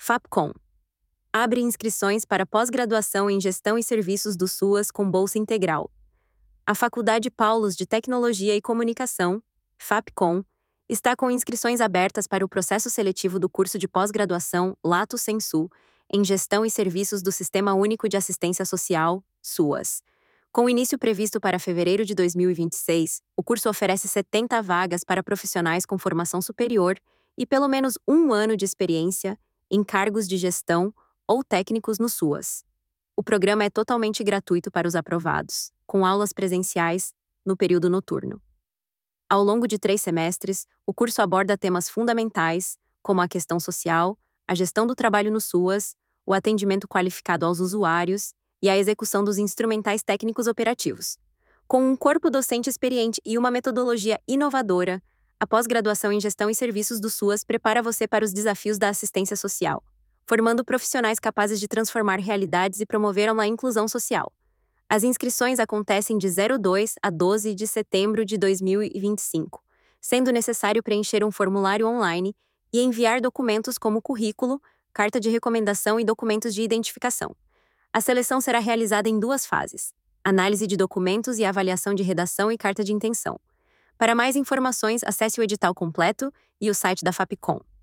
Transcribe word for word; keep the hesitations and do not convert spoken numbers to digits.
Fapcom abre inscrições para pós-graduação em Gestão e Serviços do SUAS com bolsa integral. A Faculdade Paulus de Tecnologia e Comunicação, Fapcom, está com inscrições abertas para o processo seletivo do curso de pós-graduação Lato Sensu em Gestão e Serviços do Sistema Único de Assistência Social, SUAS. Com início previsto para fevereiro de dois mil e vinte e seis, o curso oferece setenta vagas para profissionais com formação superior e pelo menos um ano de experiência em cargos de gestão ou técnicos no SUAS. O programa é totalmente gratuito para os aprovados, com aulas presenciais no período noturno. Ao longo de três semestres, o curso aborda temas fundamentais, como a questão social, a gestão do trabalho no SUAS, o atendimento qualificado aos usuários e a execução dos instrumentais técnicos operativos. Com um corpo docente experiente e uma metodologia inovadora, a pós-graduação em Gestão e Serviços do SUAS prepara você para os desafios da assistência social, formando profissionais capazes de transformar realidades e promover uma inclusão social. As inscrições acontecem de dois a doze de setembro de dois mil e vinte e cinco, sendo necessário preencher um formulário online e enviar documentos como currículo, carta de recomendação e documentos de identificação. A seleção será realizada em duas fases: análise de documentos e avaliação de redação e carta de intenção. Para mais informações, acesse o edital completo e o site da Fapcom.